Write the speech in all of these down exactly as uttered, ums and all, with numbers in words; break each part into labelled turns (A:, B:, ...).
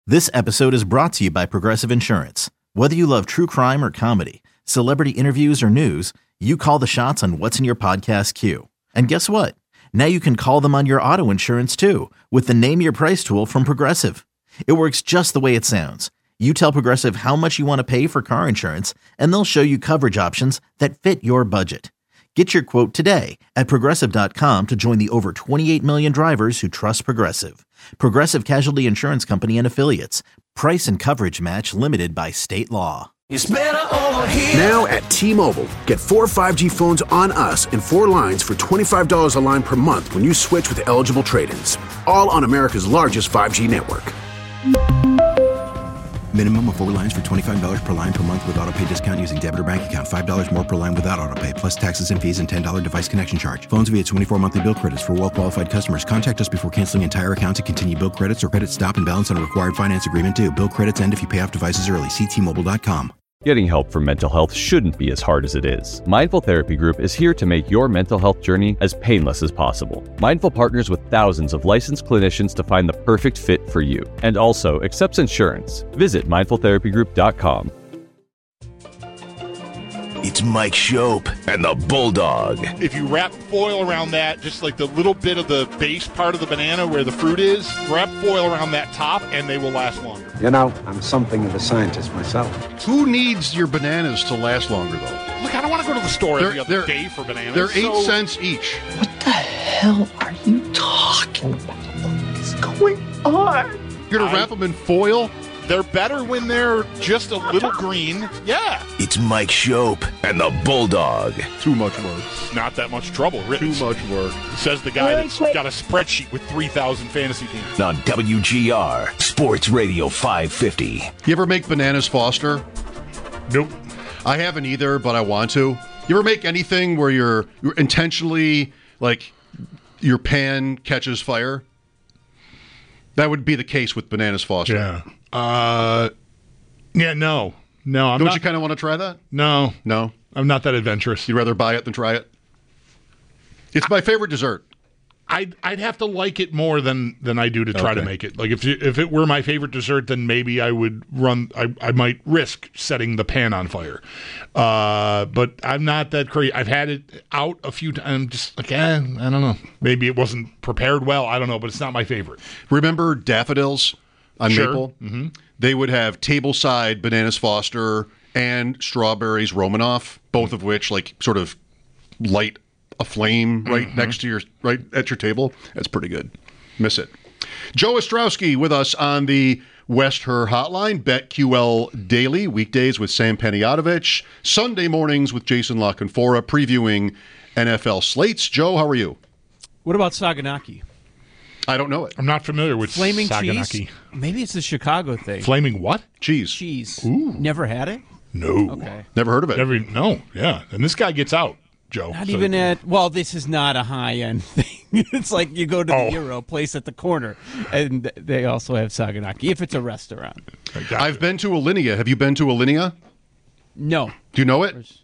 A: This episode is brought to you by Progressive Insurance. Whether you love true crime or comedy, celebrity interviews or news, you call the shots on what's in your podcast queue. And guess what? Now you can call them on your auto insurance too with the Name Your Price tool from Progressive. It works just the way it sounds. You tell Progressive how much you want to pay for car insurance, and they'll show you coverage options that fit your budget. Get your quote today at Progressive dot com to join the over twenty-eight million drivers who trust Progressive. Progressive Casualty Insurance Company and Affiliates. Price and coverage match limited by state law.
B: It's better over here.
C: Now at T-Mobile, get four five G phones on us and four lines for twenty-five dollars a line per month when you switch with eligible trade-ins. All on America's largest five G network.
D: Minimum of four lines for twenty-five dollars per line per month with autopay discount using debit or bank account. five dollars more per line without autopay, plus taxes and fees and ten dollars device connection charge. Phones via twenty-four monthly bill credits for well-qualified customers. Contact us before canceling entire account to continue bill credits or credit stop and balance on a required finance agreement due. Bill credits end if you pay off devices early. See T Mobile dot com.
E: Getting help for mental health shouldn't be as hard as it is. Mindful Therapy Group is here to make your mental health journey as painless as possible. Mindful partners with thousands of licensed clinicians to find the perfect fit for you, and also accepts insurance. Visit mindful therapy group dot com.
B: It's Mike Shope and the Bulldog.
F: If you wrap foil around that, just like the little bit of the base part of the banana where the fruit is, wrap foil around that top and they will last longer.
G: You know, I'm something of a scientist myself.
H: Who needs your bananas to last longer, though?
F: Look, I don't want to go to the store
H: they're,
F: every other day for bananas.
H: They're eight
F: so...
H: cents each.
I: What the hell are you talking about? What is going on?
H: You're going to wrap them in foil?
F: They're better when they're just a little green. Yeah.
B: It's Mike Shope and the Bulldog.
H: Too much work.
F: Not that much trouble, really.
H: Too much work.
F: Says the guy that's got a spreadsheet with three thousand fantasy teams.
B: On W G R, Sports Radio five fifty.
H: You ever make bananas Foster?
F: Nope.
H: I haven't either, but I want to. You ever make anything where you're, you're intentionally, like, your pan catches fire? That would be the case with bananas Foster.
F: Yeah. Uh, yeah, no. No, I'm
H: Don't
F: not.
H: you kind of want to try that?
F: No.
H: No?
F: I'm not that adventurous.
H: You'd rather buy it than try it? It's my favorite dessert.
F: I'd, I'd have to like it more than, than I do to try
H: okay.
F: to make it. Like, if if it were my favorite dessert, then maybe I would run, I, I might risk setting the pan on fire. Uh, but I'm not that crazy. I've had it out a few times. I'm just like, eh, I don't know. Maybe it wasn't prepared well. I don't know, but it's not my favorite.
H: Remember daffodils on
F: Sure.
H: Maple?
F: Mm-hmm.
H: They would have tableside bananas Foster and strawberries Romanoff, both of which like sort of light a flame right mm-hmm. next to your right at your table. That's pretty good. Miss it. Joe Ostrowski with us on the West Her Hotline. BetQL Daily weekdays with Sam Panayotovich. Sunday mornings with Jason La Canfora previewing N F L slates. Joe, how are you?
J: What about Saganaki?
H: I don't know it.
F: I'm not familiar with
J: Flaming
F: Saganaki.
J: cheese? Maybe it's a Chicago thing.
F: Flaming what?
H: Cheese.
J: Cheese.
F: Ooh.
J: Never had it?
F: No.
J: Okay.
H: Never heard of it.
F: Never, no, yeah. And this guy gets out, Joe.
J: Not
F: so.
J: even at, well, this is not a high-end thing. It's like you go to the
F: Oh.
J: Euro place at the corner, and they also have Saganaki, if it's a restaurant.
H: I've been to Alinea. Have you been to Alinea?
J: No.
H: Do you know it?
J: Where's-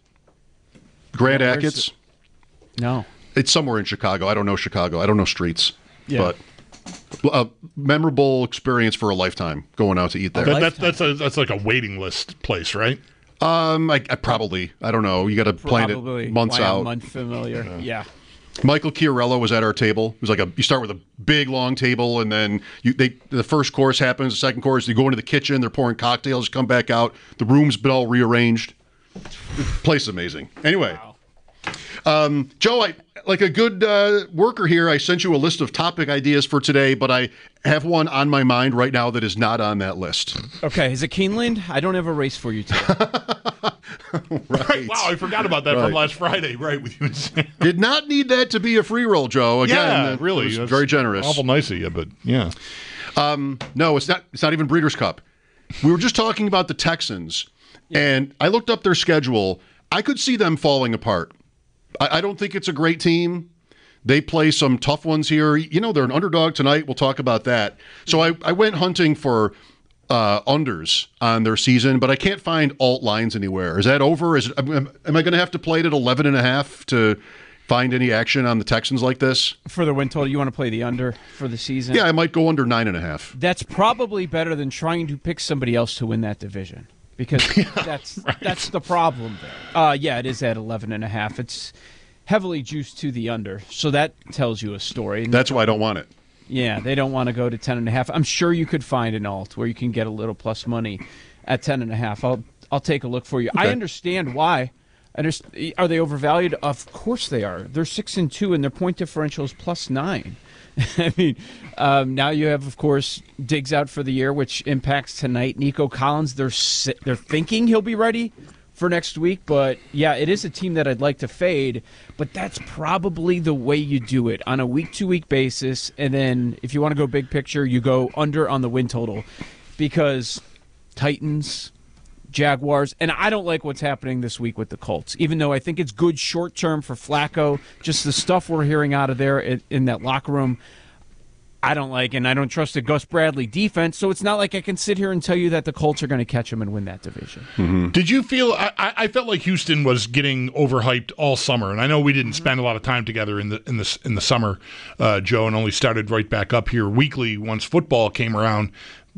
H: Grand
J: Yeah, where's
H: Achatz?
J: No.
H: It's somewhere in Chicago. I don't know Chicago. I don't know streets.
J: Yeah.
H: But a memorable experience for a lifetime going out to eat there.
F: That, that, that's a, that's like a waiting list place, right?
H: Um, I, I probably. I don't know. You got to plan
J: Probably
H: it months
J: why
H: out.
J: I'm unfamiliar. Yeah. yeah.
H: Michael Chiarello was at our table. It was like a you start with a big long table, and then you they the first course happens. The second course, you go into the kitchen. They're pouring cocktails. Come back out. The room's been all rearranged. The place is amazing. Anyway,
J: Wow.
H: um, Joe, I like a good uh, worker here. I sent you a list of topic ideas for today, but I have one on my mind right now that is not on that list.
J: Okay. Is it Keeneland? I don't have a race for you today.
H: Right.
F: Wow, I forgot about that
H: Right.
F: from last Friday, right, with you and Sam.
H: Did not need that to be a free roll, Joe. Again,
F: Yeah,
H: that
F: really.
H: was
F: That's
H: very generous.
F: Awful nice of you, but yeah.
H: Um, no, it's not. It's not even Breeders' Cup. We were just talking about the Texans, and I looked up their schedule. I could see them falling apart. I, I don't think it's a great team. They play some tough ones here. You know, they're an underdog tonight. We'll talk about that. So I, I went hunting for uh, unders on their season, but I can't find alt lines anywhere. Is that over? Is it, am, am I going to have to play it at eleven and a half to find any action on the Texans like this?
J: For the win total, you want to play the under for the season?
H: Yeah, I might go under nine and a half.
J: That's probably better than trying to pick somebody else to win that division, because that's right. that's the problem there. Uh, yeah, it is at eleven and a half. It's heavily juiced to the under, so that tells you a story.
H: That's why I don't want it.
J: Yeah, they don't want to go to ten and a half. I'm sure you could find an alt where you can get a little plus money at ten and a half. I'll I'll take a look for you. Okay. I understand why. Are they overvalued? Of course they are. They're six and two, and their point differential is plus nine. I mean, um, now you have, of course, Diggs out for the year, which impacts tonight. Nico Collins, they're they're thinking he'll be ready for next week, but yeah, it is a team that I'd like to fade. But that's probably the way you do it on a week-to-week basis, and then if you want to go big picture, you go under on the win total, because Titans, Jaguars, and I don't like what's happening this week with the Colts, even though I think it's good short-term for Flacco. Just the stuff we're hearing out of there in, in that locker room, I don't like, and I don't trust the Gus Bradley defense, so it's not like I can sit here and tell you that the Colts are going to catch him and win that division.
F: Mm-hmm. Did you feel, I, I felt like Houston was getting overhyped all summer, and I know we didn't spend a lot of time together in the in the, in the summer, uh, Joe, and only started right back up here weekly once football came around.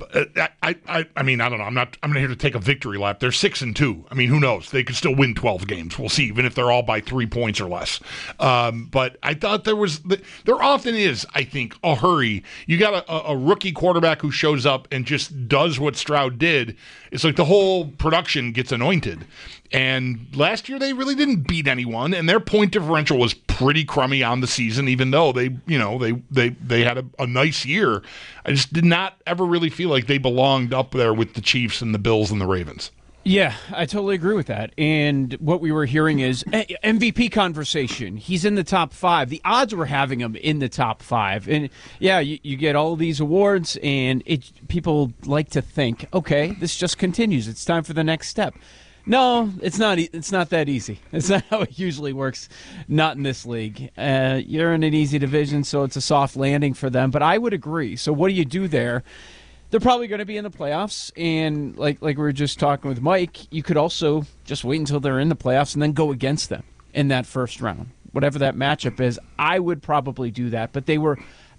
F: I, I, I mean, I don't know. I'm not. I'm not here to take a victory lap. They're six and two. I mean, who knows? They could still win twelve games. We'll see, even if they're all by three points or less. Um, but I thought there was. There often is, I think, a hurry. You got a, a rookie quarterback who shows up and just does what Stroud did. It's like the whole production gets anointed. And last year they really didn't beat anyone, and their point differential was pretty crummy on the season, even though they, you know, they they they had a, a nice year. I just did not ever really feel like they belonged up there with the Chiefs and the Bills and the Ravens.
J: Yeah, I totally agree with that. And what we were hearing is M V P conversation. He's in the top five. The odds were having him in the top five. And yeah, you, you get all these awards, and it people like to think, okay, this just continues. It's time for the next step. No, it's not. It's not that easy. It's not how it usually works. Not in this league. Uh, you're in an easy division, so it's a soft landing for them. But I would agree. So what do you do there? They're probably going to be in the playoffs, and like like we were just talking with Mike, you could also just wait until they're in the playoffs and then go against them in that first round, whatever that matchup is. I would probably do that, but they were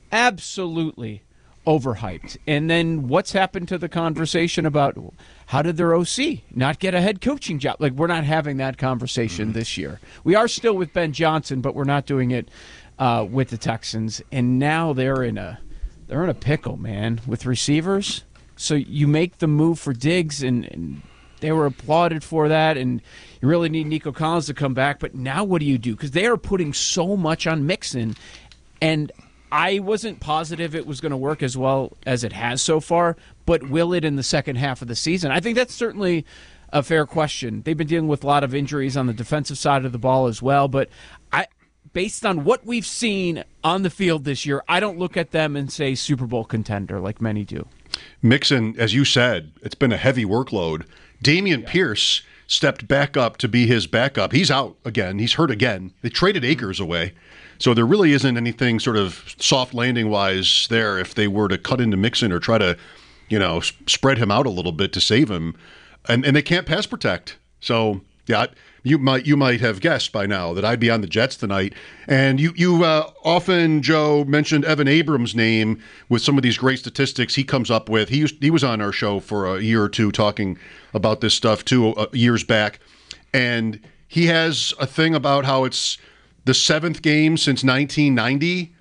J: absolutely overhyped. And then what's happened to the conversation about how did their O C not get a head coaching job? Like, we're not having that conversation mm-hmm. this year. We are still with Ben Johnson, but we're not doing it uh, with the Texans. And now they're in a they're in a pickle, man, with receivers. So you make the move for Diggs, and, and they were applauded for that, and you really need Nico Collins to come back. But now what do you do? Because they are putting so much on Mixon, and I wasn't positive it was going to work as well as it has so far, but will it in the second half of the season? I think that's certainly a fair question. They've been dealing with a lot of injuries on the defensive side of the ball as well, but I, based on what we've seen on the field this year, I don't look at them and say Super Bowl contender like many do.
H: Mixon, as you said, it's been a heavy workload. Dameon yeah. Pierce stepped back up to be his backup. He's out again. He's hurt again. They traded Akers away. So there really isn't anything sort of soft landing-wise there if they were to cut into Mixon or try to, you know, spread him out a little bit to save him. And and they can't pass protect. So, yeah, you might you might have guessed by now that I'd be on the Jets tonight. And you, you uh, often, Joe, mentioned Evan Abrams' name with some of these great statistics he comes up with. He, used, he was on our show for a year or two talking about this stuff, too, uh, years back. And he has a thing about how it's the seventh game since nineteen ninety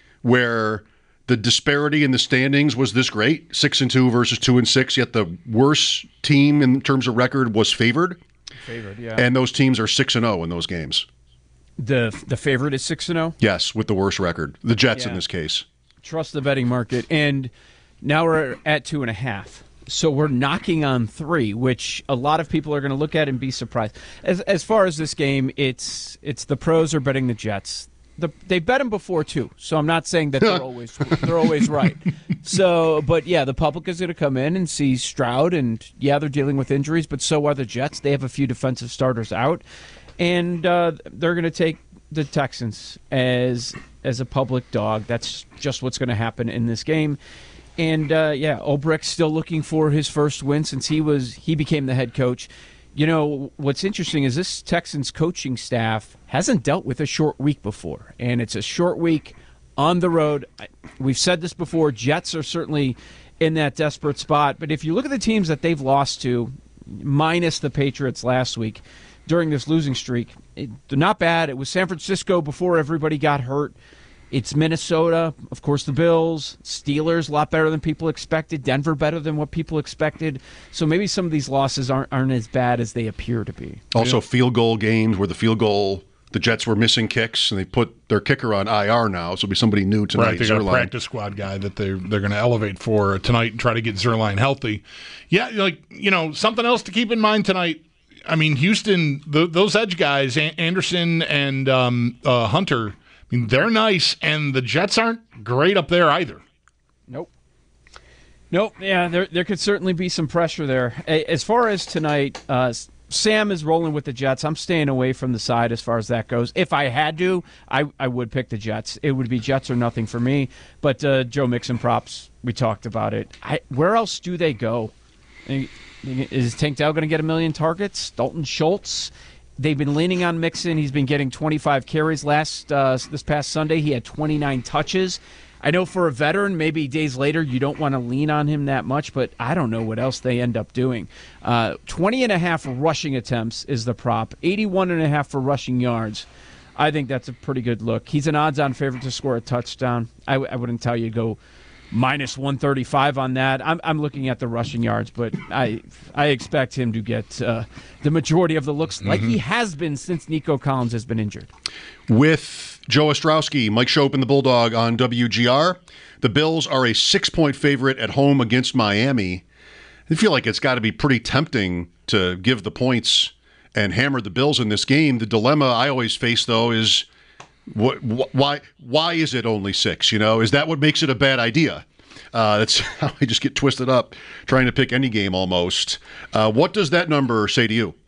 H: where the disparity in the standings was this great, six and two versus two and six, yet the worst team in terms of record was favored.
J: Favored, yeah.
H: And those teams are six and zero in those games.
J: The the favorite is six and zero.
H: Yes, with the worst record, the Jets
J: yeah.
H: in this case.
J: Trust the betting market, and now we're at two and a half. So we're knocking on three, which a lot of people are going to look at and be surprised. As as far as this game, it's it's the pros are betting the Jets. The, they bet them before too, so I'm not saying that they're always they're always right. So, but yeah, the public is going to come in and see Stroud, and yeah, they're dealing with injuries, but so are the Jets. They have a few defensive starters out, and uh, they're going to take the Texans as as a public dog. That's just what's going to happen in this game. And uh, yeah, Ulbricht's still looking for his first win since he was he became the head coach. You know, what's interesting is this Texans coaching staff hasn't dealt with a short week before, and it's a short week on the road. We've said this before. Jets are certainly in that desperate spot, but if you look at the teams that they've lost to, minus the Patriots last week during this losing streak, it, they're not bad. It was San Francisco before everybody got hurt. It's Minnesota, of course, the Bills, Steelers, a lot better than people expected, Denver better than what people expected. So maybe some of these losses aren't, aren't as bad as they appear to be.
H: Also, field goal games where the field goal, the Jets were missing kicks, and they put their kicker on I R now, so it'll be somebody new tonight.
F: Right, they got
H: Zuerlein.
F: a practice squad guy that they're, they're going to elevate for tonight and try to get Zuerlein healthy. Yeah, like, you know, something else to keep in mind tonight. I mean, Houston, the, those edge guys, Anderson and um, uh, Hunter, I mean, they're nice, and the Jets aren't great up there either.
J: Nope. Nope. Yeah, there there could certainly be some pressure there. As far as tonight, uh, Sam is rolling with the Jets. I'm staying away from the side as far as that goes. If I had to, I, I would pick the Jets. It would be Jets or nothing for me. But uh, Joe Mixon props, we talked about it. I, where else do they go? Is Tank Dell going to get a million targets? Dalton Schultz? They've been leaning on Mixon. He's been getting twenty-five carries. Last uh, this past Sunday, he had twenty-nine touches. I know for a veteran, maybe days later, you don't want to lean on him that much, but I don't know what else they end up doing. Uh, twenty and a half rushing attempts is the prop. eighty-one and a half for rushing yards. I think that's a pretty good look. He's an odds-on favorite to score a touchdown. I, I wouldn't tell you to go minus one thirty-five on that. I'm, I'm looking at the rushing yards, but I I expect him to get uh, the majority of the looks like mm-hmm. he has been since Nico Collins has been injured.
H: With Joe Ostrowski, Mike Shope, and the Bulldog on W G R, the Bills are a six-point favorite at home against Miami. I feel like it's got to be pretty tempting to give the points and hammer the Bills in this game. The dilemma I always face, though, is What, wh- why why is it only six? You know, is that what makes it a bad idea? Uh, that's how I just get twisted up trying to pick any game almost. Uh, what does that number say to you?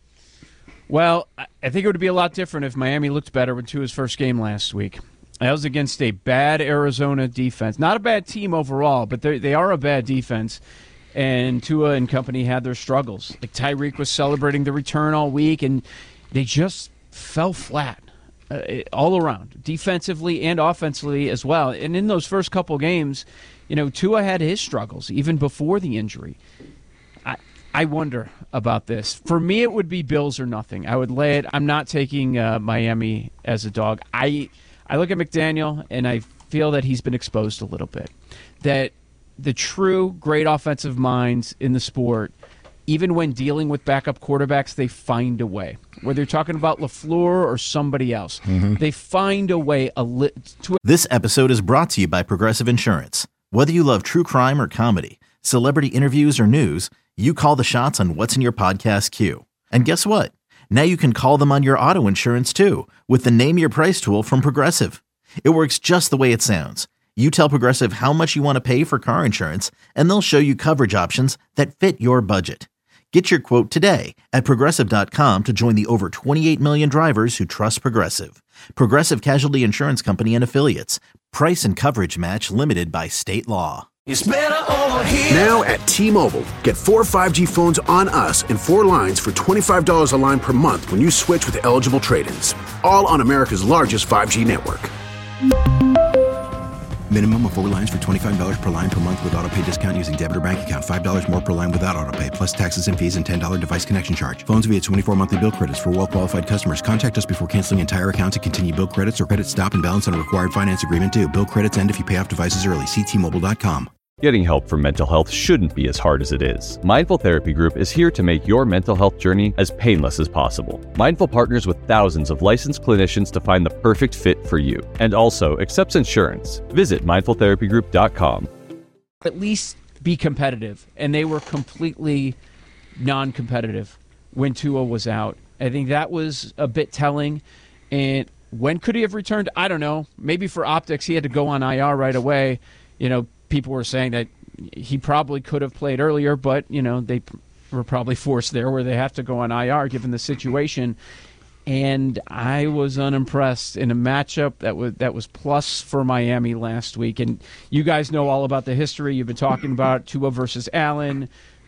J: Well, I think it would be a lot different if Miami looked better with Tua's first game last week. That was against a bad Arizona defense. Not a bad team overall, but they are a bad defense. And Tua and company had their struggles. Like Tyreek was celebrating the return all week, and they just fell flat. Uh, all around, defensively and offensively as well. And in those first couple games, you know, Tua had his struggles even before the injury. I I wonder about this. For me, it would be Bills or nothing. I would lay it. I'm not taking uh, Miami as a dog. I I look at McDaniel, and I feel that he's been exposed a little bit. That the true great offensive minds in the sport, even when dealing with backup quarterbacks, they find a way. Whether you're talking about LaFleur or somebody else, mm-hmm. they find a way. A li- to-
A: this episode is brought to you by Progressive Insurance. Whether you love true crime or comedy, celebrity interviews or news, you call the shots on what's in your podcast queue. And guess what? Now you can call them on your auto insurance too with the Name Your Price tool from Progressive. It works just the way it sounds. You tell Progressive how much you want to pay for car insurance, and they'll show you coverage options that fit your budget. Get your quote today at Progressive dot com to join the over twenty-eight million drivers who trust Progressive. Progressive Casualty Insurance Company and Affiliates. Price and coverage match limited by state law.
C: It's better over here. Now at T-Mobile, get four five G phones on us and four lines for twenty-five dollars a line per month when you switch with eligible trade-ins. All on America's largest five G network.
D: Minimum of four lines for twenty-five dollars per line per month with autopay discount using debit or bank account. five dollars more per line without autopay, plus taxes and fees and ten dollars device connection charge. Phones via twenty-four monthly bill credits for well-qualified customers. Contact us before canceling entire account to continue bill credits or credit stop and balance on required finance agreement due. Bill credits end if you pay off devices early. See T Mobile dot com.
E: Getting help for mental health shouldn't be as hard as it is. Mindful Therapy Group is here to make your mental health journey as painless as possible. Mindful partners with thousands of licensed clinicians to find the perfect fit for you, and also accepts insurance. Visit mindful therapy group dot com.
J: At least be competitive, and they were completely non-competitive when Tua was out. I think that was a bit telling. And when could he have returned? I don't know. Maybe for optics, he had to go on I R right away. You know, people were saying that he probably could have played earlier, but, you know, they were probably forced there where they have to go on I R given the situation. And I was unimpressed in a matchup that was that was plus for Miami last week. And you guys know all about the history. You've been talking about Tua versus Allen,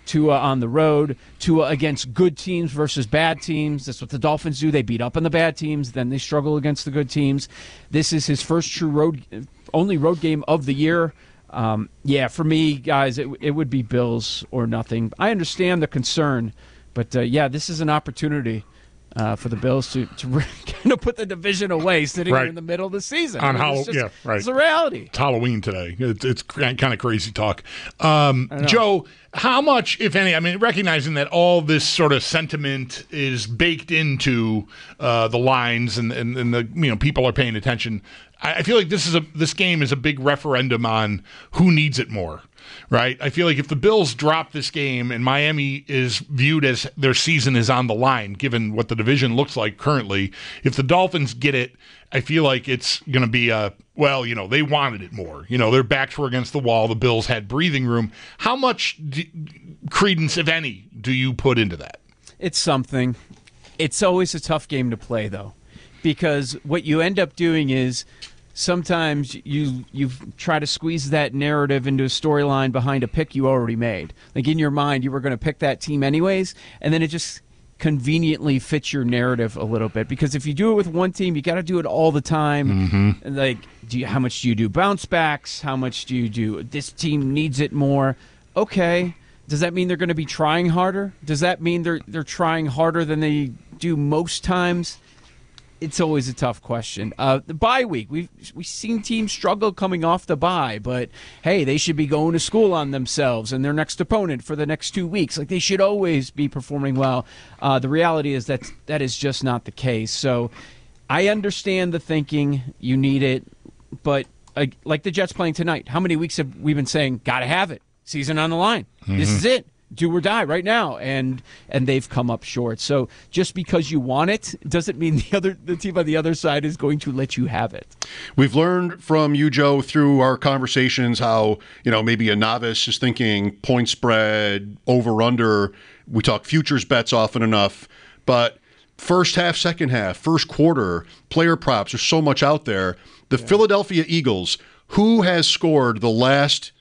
J: Tua on the road, Tua against good teams versus bad teams. That's what the Dolphins do. They beat up on the bad teams, then they struggle against the good teams. This is his first true road, only road game of the year. Um, yeah, for me, guys, it, it would be Bills or nothing. I understand the concern, but uh, yeah, this is an opportunity uh, for the Bills to, to kind of put the division away sitting
F: right.
J: here in the middle of the season.
F: On
J: I mean,
F: how,
J: it's just,
F: yeah, right.
J: It's a reality.
F: It's Halloween today. It's, it's kind of crazy talk. Um, Joe, how much, if any, I mean, recognizing that all this sort of sentiment is baked into uh, the lines and, and, and the you know people are paying attention, I, I feel like this is a this game is a big referendum on who needs it more. Right? I feel like if the Bills drop this game and Miami is viewed as their season is on the line, given what the division looks like currently, if the Dolphins get it, I feel like it's going to be a, well, you know, they wanted it more. You know, their backs were against the wall. The Bills had breathing room. How much d- credence, if any, do you put into that?
J: It's something. It's always a tough game to play, though, because what you end up doing is sometimes you you try to squeeze that narrative into a storyline behind a pick you already made. Like in your mind, you were going to pick that team anyways, and then it just conveniently fits your narrative a little bit. Because if you do it with one team, you got to do it all the time. Mm-hmm. Like, do you, how much do you do bounce backs? How much do you do this team needs it more? Okay. Does that mean they're going to be trying harder? Does that mean they're they're trying harder than they do most times? It's always a tough question. Uh, the bye week, we've we've seen teams struggle coming off the bye, but hey, they should be going to school on themselves and their next opponent for the next two weeks. Like they should always be performing well. Uh, the reality is that that is just not the case. So I understand the thinking. You need it, but uh, like the Jets playing tonight, how many weeks have we been saying, gotta have it, season on the line? Mm-hmm. This is it. Do or die right now, and and they've come up short. So just because you want it doesn't mean the other the team on the other side is going to let you have it.
H: We've learned from you, Joe, through our conversations how, you know, maybe a novice is thinking point spread, over under. We talk futures bets often enough, but first half, second half, first quarter, player props, there's so much out there. The yeah. Philadelphia Eagles, who has scored the last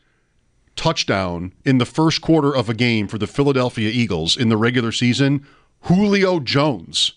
H: touchdown in the first quarter of a game for the Philadelphia Eagles in the regular season? Julio Jones.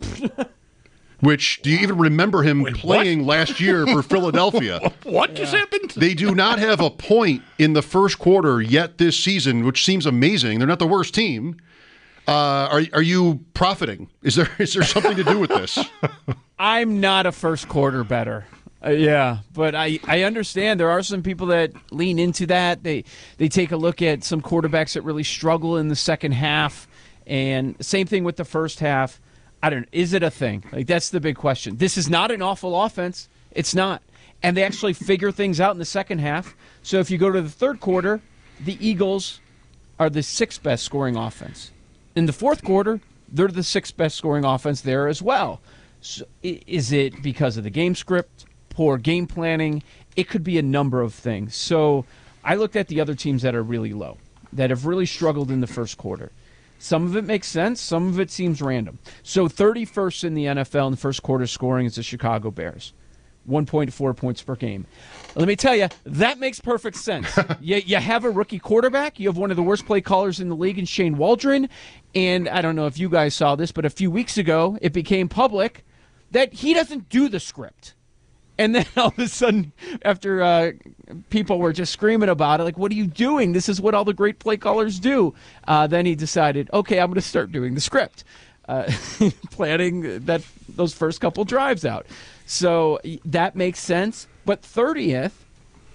H: Which, do you even remember him Wait, playing what? last year for Philadelphia?
F: What yeah. just happened?
H: They do not have a point in the first quarter yet this season, which seems amazing. They're not the worst team. Uh, are are you profiting? Is there is there something to do with this?
J: I'm not a first quarter bettor. Uh, yeah, but I, I understand there are some people that lean into that. They they take a look at some quarterbacks that really struggle in the second half, and same thing with the first half. I don't know. Is it a thing? Like that's the big question. This is not an awful offense. It's not. And they actually figure things out in the second half. So if you go to the third quarter, the Eagles are the sixth best scoring offense. In the fourth quarter, they're the sixth best scoring offense there as well. So is it because of the game script? Poor game planning? It could be a number of things. So I looked at the other teams that are really low, that have really struggled in the first quarter. Some of it makes sense. Some of it seems random. So thirty-first in the N F L in the first quarter scoring is the Chicago Bears. one point four points per game. Let me tell you, that makes perfect sense. you, you have a rookie quarterback. You have one of the worst play callers in the league in Shane Waldron. And I don't know if you guys saw this, but a few weeks ago it became public that he doesn't do the script. And then all of a sudden, after uh, people were just screaming about it, like, what are you doing? This is what all the great play callers do. Uh, then he decided, okay, I'm going to start doing the script, uh, planning that those first couple drives out. So that makes sense. But thirtieth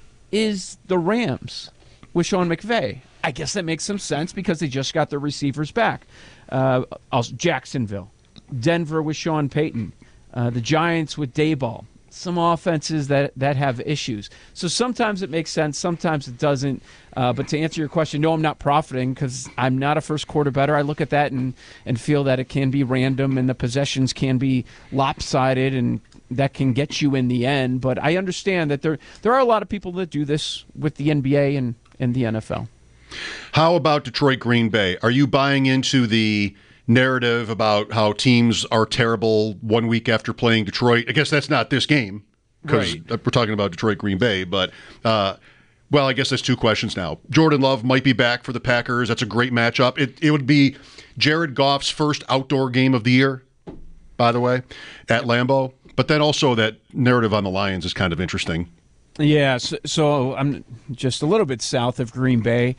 J: is the Rams with Sean McVay. I guess that makes some sense because they just got their receivers back. Uh, also Jacksonville, Denver with Sean Payton, uh, the Giants with Daboll. Some offenses that, that have issues. So sometimes it makes sense, sometimes it doesn't. Uh, but to answer your question, no, I'm not profiting because I'm not a first quarter bettor. I look at that and, and feel that it can be random and the possessions can be lopsided and that can get you in the end. But I understand that there there are a lot of people that do this with the N B A and, and the N F L.
H: How about Detroit Green Bay? Are you buying into the narrative about how teams are terrible one week after playing Detroit? I guess that's not this game because right. we're talking about Detroit Green Bay, but uh, Well, I guess there's two questions now. Jordan Love might be back for the Packers. That's a great matchup. It it would be Jared Goff's first outdoor game of the year, by the way, at Lambeau. But then also that narrative on the Lions is kind of interesting.
J: Yeah, so, so I'm just a little bit south of Green Bay,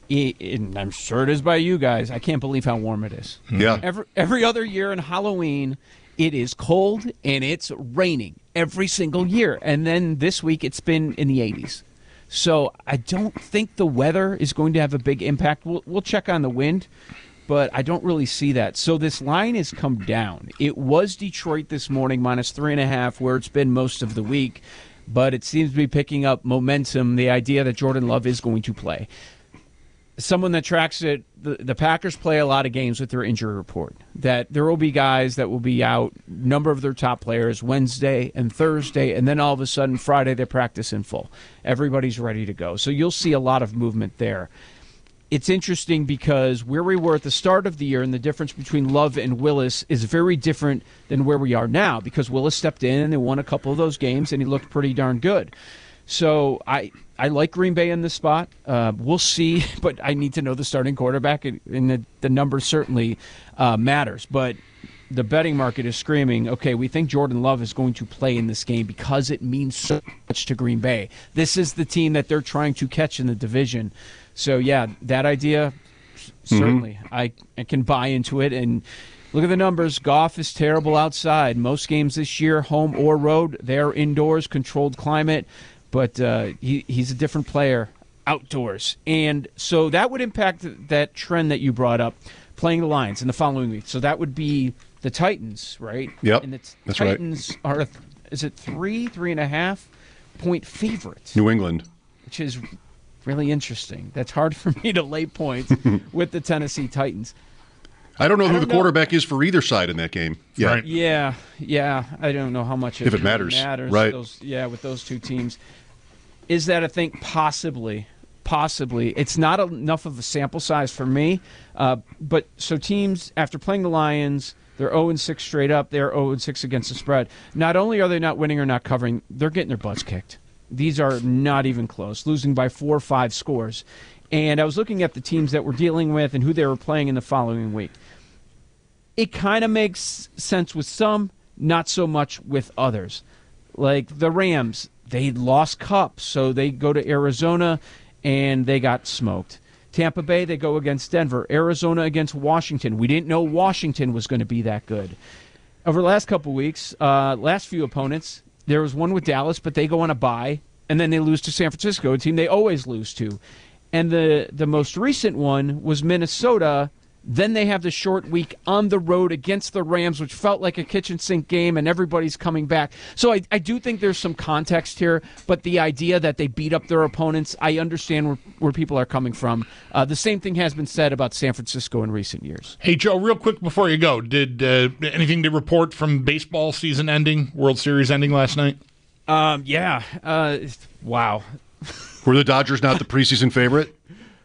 J: and I'm sure it is by you guys. I can't believe how warm it is.
H: Yeah.
J: Every, every other year in Halloween, it is cold and it's raining every single year. And then this week it's been in the eighties. So I don't think the weather is going to have a big impact. We'll, we'll check on the wind, but I don't really see that. So this line has come down. It was Detroit this morning, minus three and a half, where it's been most of the week. But it seems to be picking up momentum, the idea that Jordan Love is going to play. Someone that tracks it, the, the Packers play a lot of games with their injury report, that there will be guys that will be out, number of their top players, Wednesday and Thursday, and then all of a sudden Friday they practice in full. Everybody's ready to go. So you'll see a lot of movement there. It's interesting because where we were at the start of the year and the difference between Love and Willis is very different than where we are now, because Willis stepped in and they won a couple of those games and he looked pretty darn good. So I I like Green Bay in this spot. Uh, we'll see, but I need to know the starting quarterback, and the, the number certainly uh, matters. But the betting market is screaming, okay, we think Jordan Love is going to play in this game because it means so much to Green Bay. This is the team that they're trying to catch in the division. So, yeah, that idea, certainly, mm-hmm. I, I can buy into it. And look at the numbers. Goff is terrible outside. Most games this year, home or road, they're indoors, controlled climate. But uh, he, he's a different player outdoors. And so that would impact that trend that you brought up, playing the Lions in the following week. So that would be the Titans, right?
H: Yep,
J: and the
H: that's
J: Titans
H: right.
J: are, is it three, three and a half point favorites?
H: New England.
J: Which is really interesting. That's hard for me to lay points with the Tennessee Titans.
H: I don't know
J: I
H: who
J: don't
H: the
J: know.
H: quarterback is for either side in that game. Yeah,
F: Right.
J: Yeah, yeah. I don't know how much it,
H: If it matters,
J: matters.
H: right.
J: Those, yeah, with those two teams. Is that a thing? Possibly. Possibly. It's not enough of a sample size for me. Uh, but so teams, after playing the Lions, they're oh and six straight up. They're oh and six against the spread. Not only are they not winning or not covering, they're getting their butts kicked. These are not even close, losing by four or five scores. And I was looking at the teams that we're dealing with and who they were playing in the following week. It kind of makes sense with some, not so much with others. Like the Rams, they lost Kupp, so they go to Arizona and they got smoked. Tampa Bay, they go against Denver. Arizona against Washington. We didn't know Washington was going to be that good. Over the last couple weeks, uh, last few opponents, there was one with Dallas, but they go on a bye, and then they lose to San Francisco, a team they always lose to. And the, the most recent one was Minnesota. Then they have the short week on the road against the Rams, which felt like a kitchen sink game, and everybody's coming back. So I, I do think there's some context here, but the idea that they beat up their opponents, I understand where, where people are coming from. Uh, the same thing has been said about San Francisco in recent years.
F: Hey, Joe, real quick before you go, did uh, anything to report from baseball season ending, World Series ending last night?
J: Um, yeah. Uh, wow.
H: Were the Dodgers not the preseason favorite?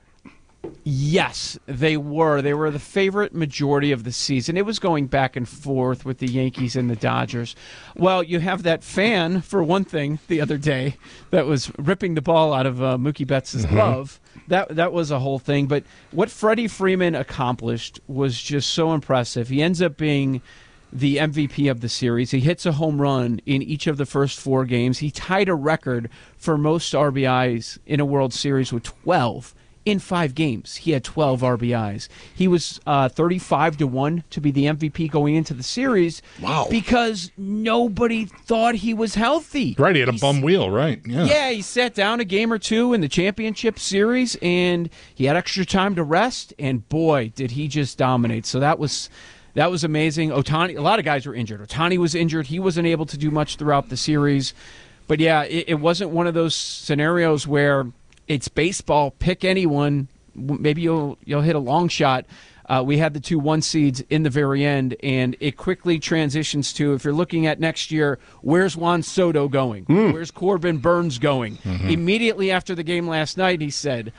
J: Yes, they were. They were the favorite majority of the season. It was going back and forth with the Yankees and the Dodgers. Well, you have that fan, for one thing, the other day that was ripping the ball out of uh, Mookie Betts' mm-hmm. glove. That that was a whole thing. But what Freddie Freeman accomplished was just so impressive. He ends up being the M V P of the series. He hits a home run in each of the first four games. He tied a record for most R B Is in a World Series with twelve. In five games, he had twelve R B Is. He was uh, thirty-five to one to be the M V P going into the series.
H: Wow.
J: Because nobody thought he was healthy.
F: Right, he had a
J: He's,
F: bum wheel, right. Yeah.
J: yeah, he sat down a game or two in the championship series, and he had extra time to rest, and boy, did he just dominate. So that was that was amazing. Ohtani, a lot of guys were injured. Ohtani was injured. He wasn't able to do much throughout the series. But yeah, it, it wasn't one of those scenarios where it's baseball. Pick anyone. Maybe you'll you'll hit a long shot. Uh, we had the two one seeds in the very end, and it quickly transitions to, if you're looking at next year, where's Juan Soto going? Mm. Where's Corbin Burns going? Mm-hmm. Immediately after the game last night, he said,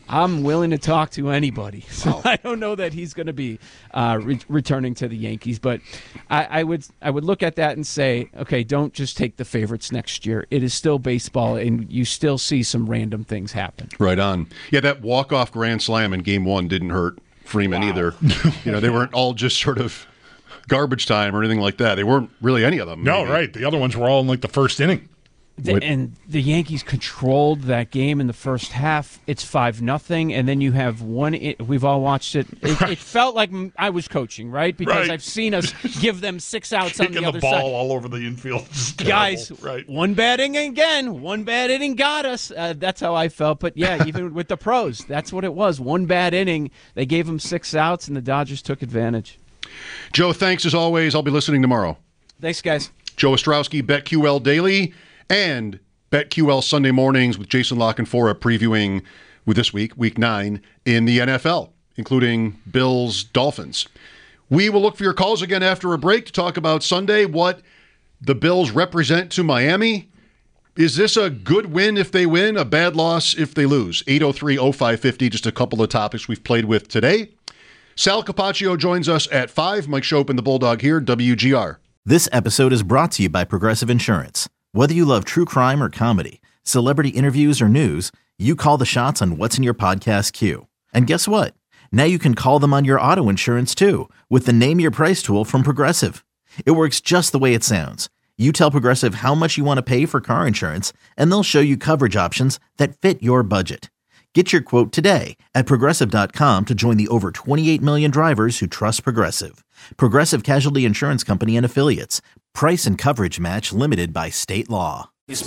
J: I'm willing to talk to anybody. So I don't know that he's going to be uh, re- returning to the Yankees, but I, I would I would look at that and say, okay, don't just take the favorites next year. It is still baseball, and you still see some random things happen.
H: Right on. Yeah, that walk-off grand slam in Game One didn't hurt Freeman wow. either. You know, they weren't all just sort of garbage time or anything like that. They weren't really any of them.
F: No,
H: maybe.
F: Right. The other ones were all in like the first inning.
J: The, and the Yankees controlled that game in the first half. It's five nothing, and then you have one. We've all watched it. It, right. it felt like I was coaching, right? Because
F: right.
J: I've seen us give them six outs
F: Kicking
J: on the other
F: the ball
J: side.
F: all over the infield.
J: Guys,
F: right.
J: one bad inning again. One bad inning got us. Uh, that's how I felt. But yeah, even with the pros, that's what it was. One bad inning. They gave them six outs, and the Dodgers took advantage.
H: Joe, thanks as always. I'll be listening tomorrow.
J: Thanks, guys.
H: Joe Ostrowski, BetQL Daily, and BetQL Sunday Mornings with Jason Lockenfora previewing with this week, week nine, in the N F L, including Bills Dolphins. We will look for your calls again after a break to talk about Sunday, what the Bills represent to Miami. Is this a good win if they win, a bad loss if they lose? eight oh three oh five five oh, just a couple of topics we've played with today. Sal Capaccio joins us at five. Mike Shope and the Bulldog here, W G R.
A: This episode is brought to you by Progressive Insurance. Whether you love true crime or comedy, celebrity interviews or news, you call the shots on what's in your podcast queue. And guess what? Now you can call them on your auto insurance too with the Name Your Price tool from Progressive. It works just the way it sounds. You tell Progressive how much you want to pay for car insurance, and they'll show you coverage options that fit your budget. Get your quote today at Progressive dot com to join the over twenty-eight million drivers who trust Progressive. Progressive Casualty Insurance Company and Affiliates. Price and coverage match limited by state law.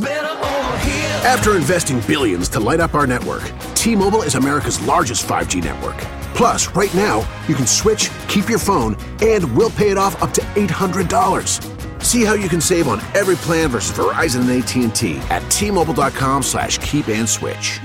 C: After investing billions to light up our network, T-Mobile is America's largest five G network. Plus, right now, you can switch, keep your phone, and we'll pay it off up to eight hundred dollars. See how you can save on every plan versus Verizon and A T and T at T-Mobile.com slash keep and switch.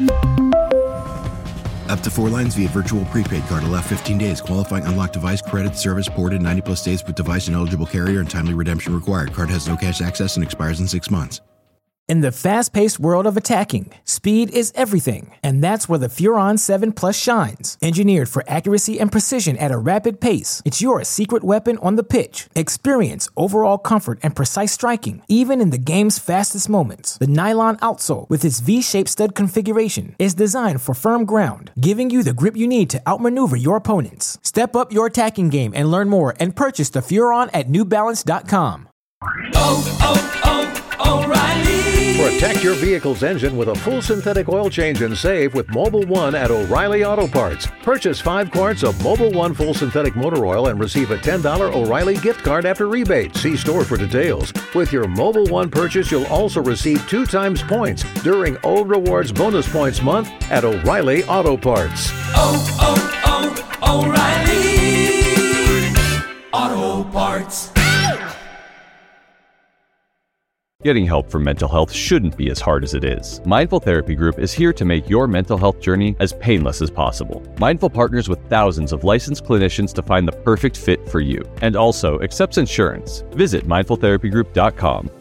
D: Up to four lines via virtual prepaid card. Allow fifteen days. Qualifying unlocked device credit service ported ninety plus days with device and eligible carrier and timely redemption required. Card has no cash access and expires in six months.
K: In the fast-paced world of attacking, speed is everything, and that's where the Furon seven Plus shines. Engineered for accuracy and precision at a rapid pace, it's your secret weapon on the pitch. Experience overall comfort and precise striking, even in the game's fastest moments. The nylon outsole, with its V-shaped stud configuration, is designed for firm ground, giving you the grip you need to outmaneuver your opponents. Step up your attacking game and learn more and purchase the Furon at New Balance dot com.
L: Oh, oh, oh, O'Reilly! Protect your vehicle's engine with a full synthetic oil change and save with Mobil one at O'Reilly Auto Parts. Purchase five quarts of Mobil one full synthetic motor oil and receive a ten dollars O'Reilly gift card after rebate. See store for details. With your Mobil one purchase, you'll also receive two times points during O Rewards Bonus Points Month at O'Reilly Auto Parts.
M: Oh, oh, oh, O'Reilly Auto Parts.
E: Getting help for mental health shouldn't be as hard as it is. Mindful Therapy Group is here to make your mental health journey as painless as possible. Mindful partners with thousands of licensed clinicians to find the perfect fit for you, and also accepts insurance. Visit mindful therapy group dot com.